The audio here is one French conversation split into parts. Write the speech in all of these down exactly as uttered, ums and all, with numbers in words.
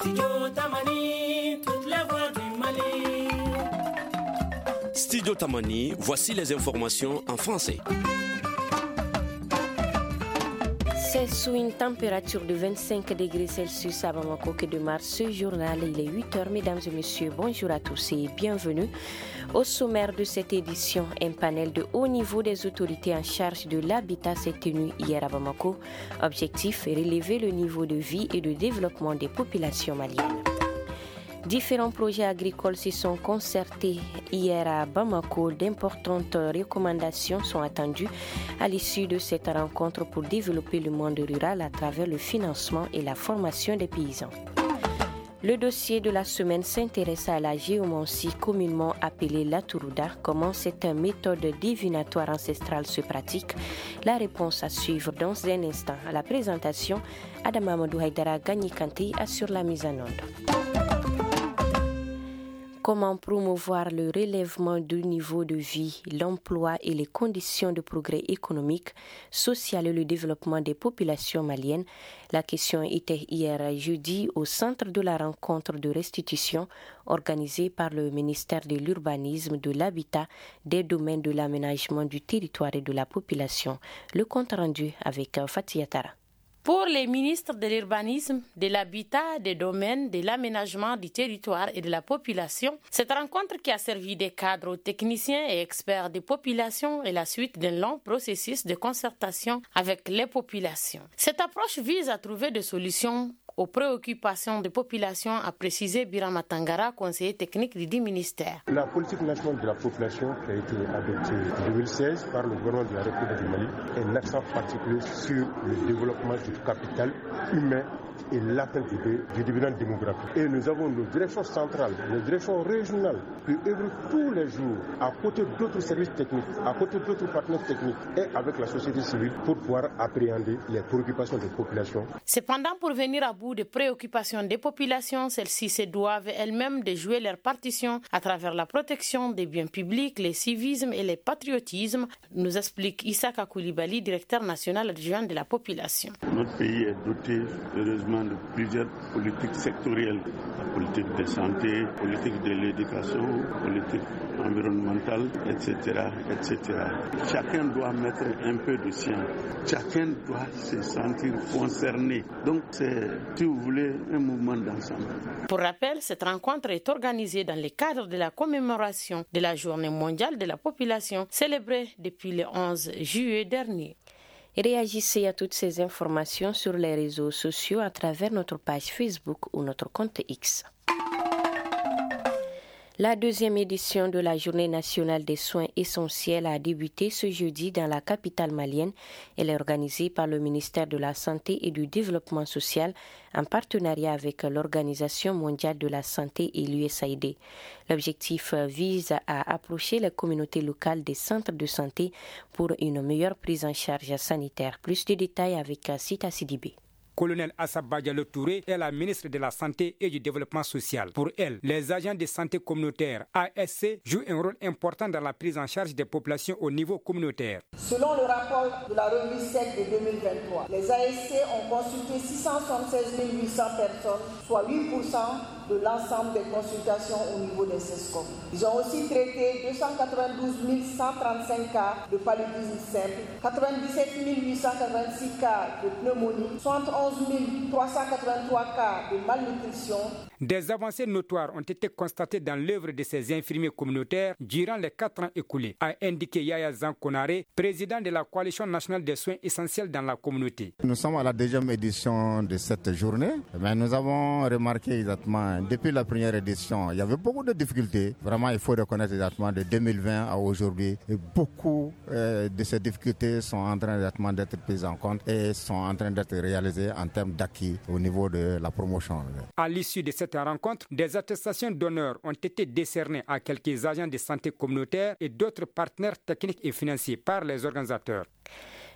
Studio Tamani, toute la voix du Mali. Studio Tamani, voici les informations en français. C'est sous une température de vingt-cinq degrés Celsius à Bamako que démarre ce journal. Il est huit heures, mesdames et messieurs. Bonjour à tous et bienvenue. Au sommaire de cette édition, un panel de haut niveau des autorités en charge de l'habitat s'est tenu hier à Bamako. Objectif, relever le niveau de vie et de développement des populations maliennes. Différents projets agricoles se sont concertés hier à Bamako. D'importantes recommandations sont attendues à l'issue de cette rencontre pour développer le monde rural à travers le financement et la formation des paysans. Le dossier de la semaine s'intéresse à la géomancie, communément appelée la Turuda. Comment cette méthode divinatoire ancestrale se pratique? La réponse à suivre dans un instant. À la présentation, Adam Amadou Haïdara Gagnikanti assure la mise en onde. Comment promouvoir le relèvement du niveau de vie, l'emploi et les conditions de progrès économique, social et le développement des populations maliennes? La question était hier jeudi au centre de la rencontre de restitution organisée par le ministère de l'Urbanisme, de l'Habitat, des domaines de l'aménagement du territoire et de la population. Le compte rendu avec Fatia Tara. Pour les ministres de l'Urbanisme, de l'Habitat, des domaines, de l'aménagement du territoire et de la population, cette rencontre qui a servi de cadre aux techniciens et experts des populations est la suite d'un long processus de concertation avec les populations. Cette approche vise à trouver des solutions aux préoccupations des populations, a précisé Birama Tangara, conseiller technique du dit ministère. La politique nationale de la population qui a été adoptée en deux mille seize par le gouvernement de la République du Mali est un accent particulier sur le développement du capital humain et l'atteinte du dividende démographique. Et nous avons nos directions centrales, nos directions régionales qui œuvrent tous les jours à côté d'autres services techniques, à côté d'autres partenaires techniques et avec la société civile pour pouvoir appréhender les préoccupations des populations. Cependant, pour venir à bout des préoccupations des populations, celles-ci se doivent elles-mêmes de jouer leur partition à travers la protection des biens publics, les civismes et les patriotismes, nous explique Issaka Koulibaly, directeur national adjoint de la population. Notre pays est doté, heureusement, de plusieurs politiques sectorielles, la politique de santé, politique de l'éducation, politique environnementale, et cetera, et cetera. Chacun doit mettre un peu de sien. Chacun doit se sentir concerné. Donc c'est, si vous voulez, un mouvement d'ensemble. Pour rappel, cette rencontre est organisée dans le cadre de la commémoration de la Journée mondiale de la population, célébrée depuis le onze juillet dernier. Réagissez à toutes ces informations sur les réseaux sociaux à travers notre page Facebook ou notre compte X. La deuxième édition de la Journée nationale des soins essentiels a débuté ce jeudi dans la capitale malienne. Elle est organisée par le ministère de la Santé et du Développement social en partenariat avec l'Organisation mondiale de la santé et l'U S A I D. L'objectif vise à approcher les communautés locales des centres de santé pour une meilleure prise en charge sanitaire. Plus de détails avec Sita Sidibé. Colonel Assaba Diallo Touré est la ministre de la Santé et du Développement social. Pour elle, les agents de santé communautaire A S C jouent un rôle important dans la prise en charge des populations au niveau communautaire. Selon le rapport de la revue S E C de deux mille vingt-trois, les A S C ont consulté six cent soixante-seize mille huit cents personnes, soit huit pour cent de l'ensemble des consultations au niveau des C E S C O M. Ils ont aussi traité deux cent quatre-vingt-douze mille cent trente-cinq cas de paludisme simple, quatre-vingt-dix-sept mille huit cent quatre-vingt-six cas de pneumonie, soixante-onze mille trois cent quatre-vingt-trois cas de malnutrition. Des avancées notoires ont été constatées dans l'œuvre de ces infirmiers communautaires durant les quatre ans écoulés, a indiqué Yaya Zankonare, président de la Coalition nationale des soins essentiels dans la communauté. Nous sommes à la deuxième édition de cette journée, mais nous avons remarqué exactement, depuis la première édition, il y avait beaucoup de difficultés. Vraiment, il faut reconnaître exactement de deux mille vingt à aujourd'hui, et beaucoup euh, de ces difficultés sont en train exactement d'être prises en compte et sont en train d'être réalisées en termes d'acquis au niveau de la promotion. À l'issue de cette rencontre, des attestations d'honneur ont été décernées à quelques agents de santé communautaire et d'autres partenaires techniques et financiers par les organisateurs.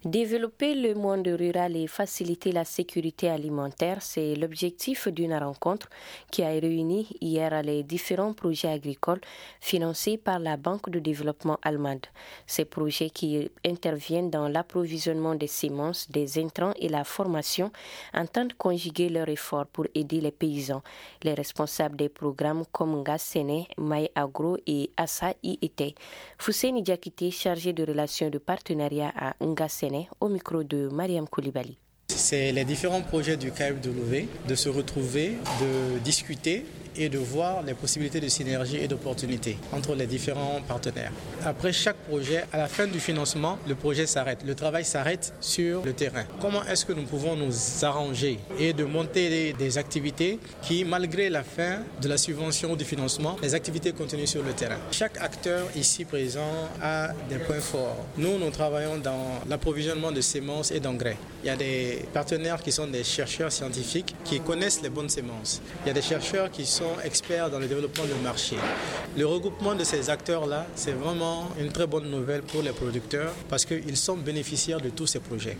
Développer le monde rural et faciliter la sécurité alimentaire, c'est l'objectif d'une rencontre qui a réuni hier les différents projets agricoles financés par la Banque de développement allemande. Ces projets qui interviennent dans l'approvisionnement des semences, des intrants et la formation entendent conjuguer leurs efforts pour aider les paysans. Les responsables des programmes comme Ngassene, May Agro et Assa y étaient. Fousseini Diakité, chargé de relations de partenariat à Ngassene, au micro de Mariam Koulibaly. C'est les différents projets du K F W de se retrouver, de discuter et de voir les possibilités de synergie et d'opportunités entre les différents partenaires. Après chaque projet, à la fin du financement, le projet s'arrête. Le travail s'arrête sur le terrain. Comment est-ce que nous pouvons nous arranger et de monter des activités qui, malgré la fin de la subvention ou du financement, les activités continuent sur le terrain. Chaque acteur ici présent a des points forts. Nous, nous travaillons dans l'approvisionnement de semences et d'engrais. Il y a des partenaires qui sont des chercheurs scientifiques qui connaissent les bonnes semences. Il y a des chercheurs qui sont experts dans le développement du marché. Le regroupement de ces acteurs-là, c'est vraiment une très bonne nouvelle pour les producteurs parce qu'ils sont bénéficiaires de tous ces projets.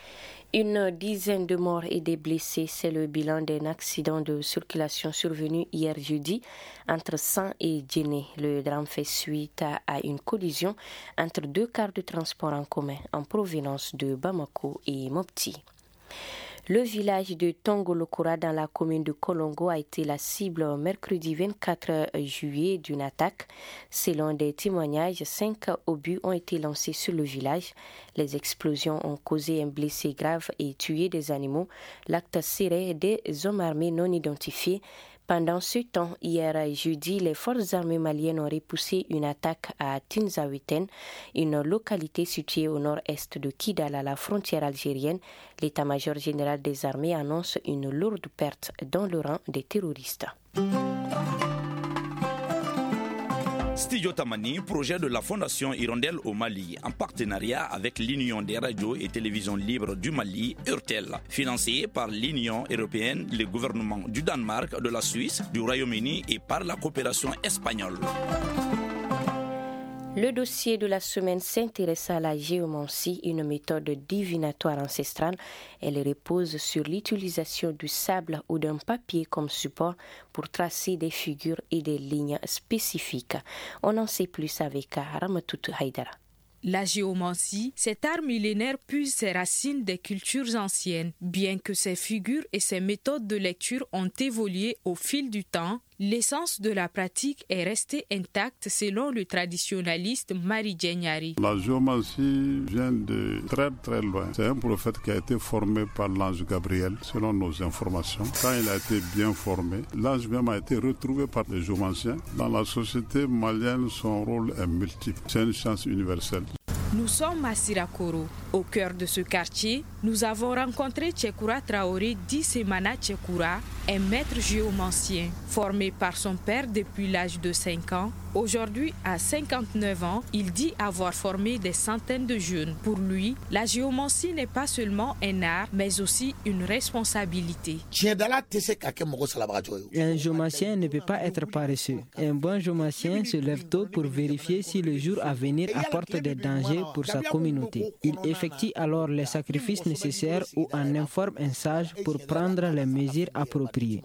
Une dizaine de morts et des blessés, c'est le bilan d'un accident de circulation survenu hier jeudi entre San et Djéné. Le drame fait suite à, à une collision entre deux cars de transport en commun en provenance de Bamako et Mopti. Le village de Tongolokora dans la commune de Kolongo a été la cible mercredi vingt-quatre juillet d'une attaque. Selon des témoignages, cinq obus ont été lancés sur le village. Les explosions ont causé un blessé grave et tué des animaux. L'acte serait des hommes armés non identifiés. Pendant ce temps, hier jeudi, les forces armées maliennes ont repoussé une attaque à Tinzawiten, une localité située au nord-est de Kidal à la frontière algérienne. L'état-major général des armées annonce une lourde perte dans le rang des terroristes. Studio Tamani, projet de la Fondation Hirondelle au Mali, en partenariat avec l'Union des radios et télévisions libres du Mali, URTEL, financé par l'Union européenne, le gouvernement du Danemark, de la Suisse, du Royaume-Uni et par la coopération espagnole. Le dossier de la semaine s'intéresse à la géomancie, une méthode divinatoire ancestrale. Elle repose sur l'utilisation du sable ou d'un papier comme support pour tracer des figures et des lignes spécifiques. On en sait plus avec Ramatout Haïdara. La géomancie, cet art millénaire puise ses racines des cultures anciennes. Bien que ses figures et ses méthodes de lecture ont évolué au fil du temps, l'essence de la pratique est restée intacte selon le traditionnaliste Mari Djenyari. La géomancie vient de très très loin. C'est un prophète qui a été formé par l'ange Gabriel, selon nos informations. Quand il a été bien formé, l'ange même a été retrouvé par les géomanciens. Dans la société malienne, son rôle est multiple. C'est une chance universelle. Nous sommes à Sirakoro. Au cœur de ce quartier, nous avons rencontré Tchekoura Traoré dit Semana Tchekoura, un maître géomancien formé par son père depuis l'âge de cinq ans. Aujourd'hui, à cinquante-neuf ans, il dit avoir formé des centaines de jeunes. Pour lui, la géomancie n'est pas seulement un art, mais aussi une responsabilité. Un géomancien ne peut pas être paresseux. Un bon géomancien se lève tôt pour vérifier si le jour à venir apporte des dangers pour sa communauté. Il effectue alors les sacrifices nécessaires ou en informe un sage pour prendre les mesures appropriées.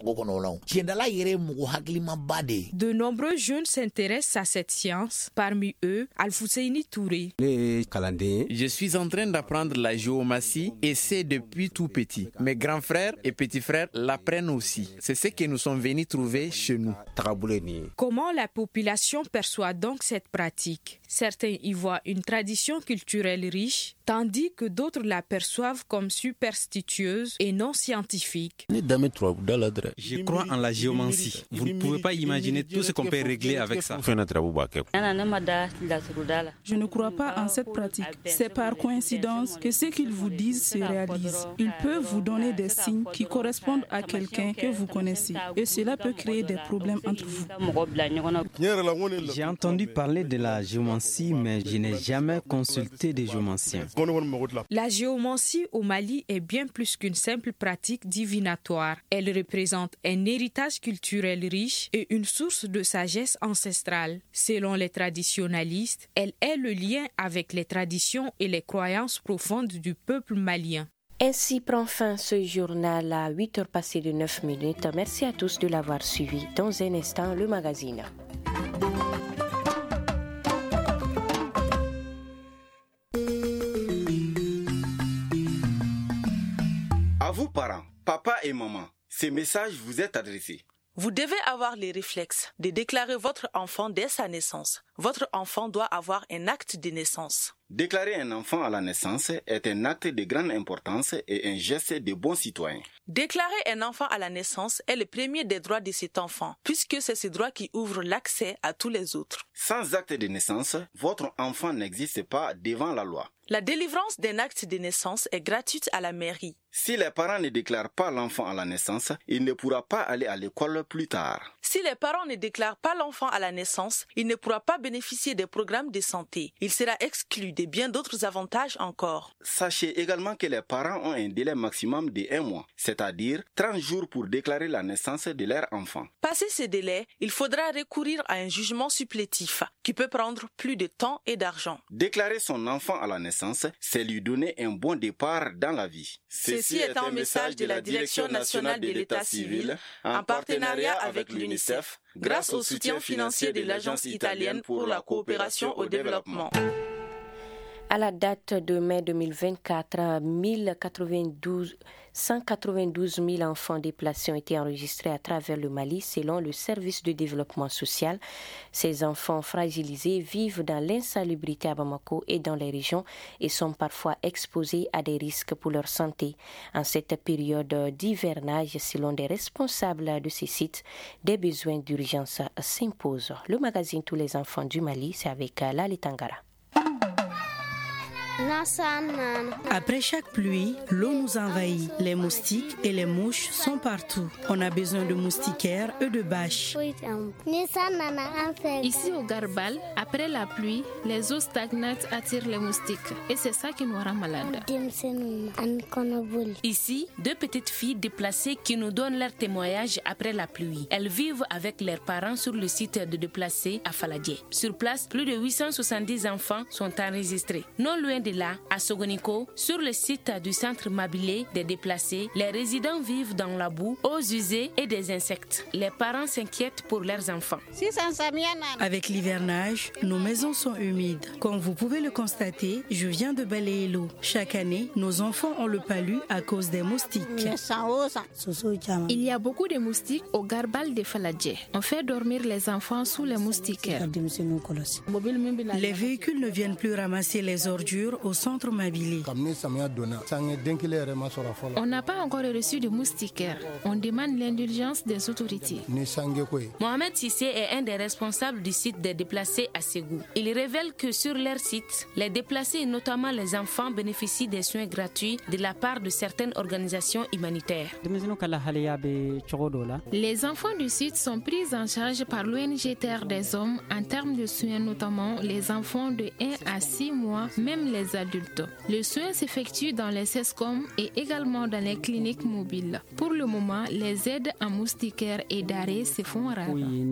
De nombreux jeunes s'intéressent à cette science, parmi eux Alfousseini Touré. Je suis en train d'apprendre la géomancie et c'est depuis tout petit. Mes grands frères et petits frères l'apprennent aussi. C'est ce que nous sommes venus trouver chez nous. Comment la population perçoit donc cette pratique? Certains y voient une tradition culturelle riche, tandis que d'autres la perçoivent comme superstitieuse et non scientifique. Je crois en la géomancie. Vous ne pouvez pas imaginer tout ce qu'on peut régler avec ça. Je ne crois pas en cette pratique. C'est par coïncidence que ce qu'ils vous disent se réalise. Ils peuvent vous donner des signes qui correspondent à quelqu'un que vous connaissez et cela peut créer des problèmes entre vous. J'ai entendu parler de la géomancie, mais je n'ai jamais consulté des géomanciens. La géomancie au Mali est bien plus qu'une simple pratique divinatoire. Elle représente un héritage culturel riche et une source de sagesse ancestrale. ancestrale. Selon les traditionalistes, elle est le lien avec les traditions et les croyances profondes du peuple malien. Ainsi prend fin ce journal à huit heures passées de neuf minutes. Merci à tous de l'avoir suivi. Dans un instant, le magazine. À vous parents, papa et maman, ces messages vous est adressés. Vous devez avoir les réflexes de déclarer votre enfant dès sa naissance. Votre enfant doit avoir un acte de naissance. Déclarer un enfant à la naissance est un acte de grande importance et un geste de bon citoyen. Déclarer un enfant à la naissance est le premier des droits de cet enfant, puisque c'est ce droit qui ouvre l'accès à tous les autres. Sans acte de naissance, votre enfant n'existe pas devant la loi. La délivrance d'un acte de naissance est gratuite à la mairie. Si les parents ne déclarent pas l'enfant à la naissance, il ne pourra pas aller à l'école plus tard. Si les parents ne déclarent pas l'enfant à la naissance, il ne pourra pas bénéficier des programmes de santé. Il sera exclu de bien d'autres avantages encore. Sachez également que les parents ont un délai maximum de un mois, c'est-à-dire trente jours pour déclarer la naissance de leur enfant. Passé ce délai, il faudra recourir à un jugement supplétif qui peut prendre plus de temps et d'argent. Déclarer son enfant à la naissance, c'est lui donner un bon départ dans la vie. Ceci est un message de la Direction nationale de l'État civil en partenariat avec l'UNICEF, grâce au soutien financier de l'Agence italienne pour la coopération au développement. À la date de mai deux mille vingt-quatre, mille quatre-vingt-douze, cent quatre-vingt-douze mille enfants déplacés ont été enregistrés à travers le Mali selon le service de développement social. Ces enfants fragilisés vivent dans l'insalubrité à Bamako et dans les régions et sont parfois exposés à des risques pour leur santé. En cette période d'hivernage, selon des responsables de ces sites, des besoins d'urgence s'imposent. Le magazine Tous les enfants du Mali, c'est avec Lali Tangara. Après chaque pluie, l'eau nous envahit. Les moustiques et les mouches sont partout. On a besoin de moustiquaires et de bâches. Ici au Garbal, après la pluie, les eaux stagnantes attirent les moustiques et c'est ça qui nous rend malades. Ici, deux petites filles déplacées qui nous donnent leur témoignage après la pluie. Elles vivent avec leurs parents sur le site de déplacés à Faladie. Sur place, plus de huit cent soixante-dix enfants sont enregistrés. Non loin de là, à Sogoniko, sur le site du centre Mabilé des déplacés, les résidents vivent dans la boue, eaux usées et des insectes. Les parents s'inquiètent pour leurs enfants. Avec l'hivernage, nos maisons sont humides. Comme vous pouvez le constater, je viens de balayer l'eau. Chaque année, nos enfants ont le palu à cause des moustiques. Il y a beaucoup de moustiques au Garbal de Faladie. On fait dormir les enfants sous les moustiquaires. Les véhicules ne viennent plus ramasser les ordures au centre Mabilé. On n'a pas encore reçu de moustiquaires. On demande l'indulgence des autorités. Mohamed Sissé est un des responsables du site des déplacés à Ségou. Il révèle que sur leur site, les déplacés et notamment les enfants bénéficient des soins gratuits de la part de certaines organisations humanitaires. Les enfants du site sont pris en charge par l'O N G Terre des Hommes en termes de soins, notamment les enfants de un à six mois, même les adultes. Le soin s'effectue dans les SESCOM et également dans les cliniques mobiles. Pour le moment, les aides en moustiquaires et d'arrêt se font rares.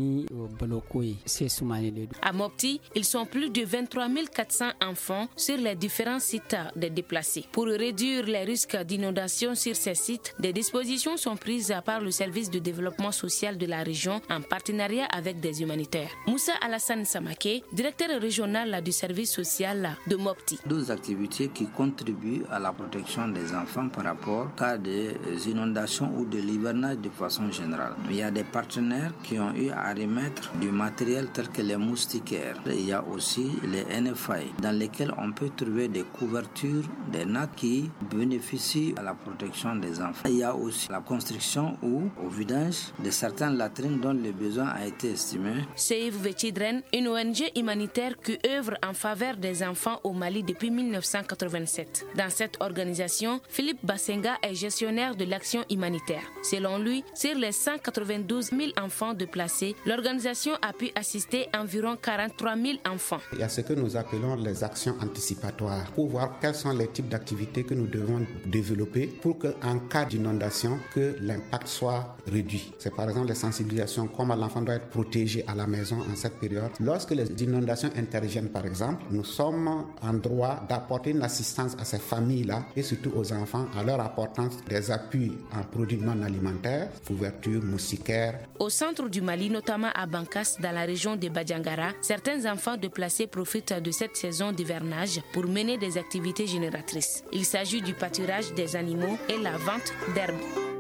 À Mopti, ils sont plus de vingt-trois mille quatre cents enfants sur les différents sites des déplacés. Pour réduire les risques d'inondation sur ces sites, des dispositions sont prises par le service de développement social de la région en partenariat avec des humanitaires. Moussa Alassane Samake, directeur régional du service social de Mopti. Deux activités qui contribuent à la protection des enfants par rapport à cas des inondations ou de l'hivernage de façon générale. Il y a des partenaires qui ont eu à remettre du matériel tel que les moustiquaires. Il y a aussi les N F I dans lesquels on peut trouver des couvertures, des nattes qui bénéficient à la protection des enfants. Il y a aussi la construction ou au vidange de certaines latrines dont le besoin a été estimé. Save the Children, une O N G humanitaire qui œuvre en faveur des enfants au Mali depuis mille neuf cent quatre-vingt-sept. Dans cette organisation, Philippe Bassenga est gestionnaire de l'action humanitaire. Selon lui, sur les cent quatre-vingt-douze mille enfants déplacés, l'organisation a pu assister environ quarante-trois mille enfants. Il y a ce que nous appelons les actions anticipatoires pour voir quels sont les types d'activités que nous devons développer pour qu'en cas d'inondation, que l'impact soit réduit. C'est par exemple les sensibilisations, comment l'enfant doit être protégé à la maison en cette période. Lorsque les inondations interviennent par exemple, nous sommes en droit d'apporter une assistance à ces familles-là et surtout aux enfants en leur apportant des appuis en produits non alimentaires, couvertures, moustiquaires. Au centre du Mali, notamment à Bankas, dans la région de Badiangara, certains enfants déplacés profitent de cette saison d'hivernage pour mener des activités génératrices. Il s'agit du pâturage des animaux et la vente d'herbes.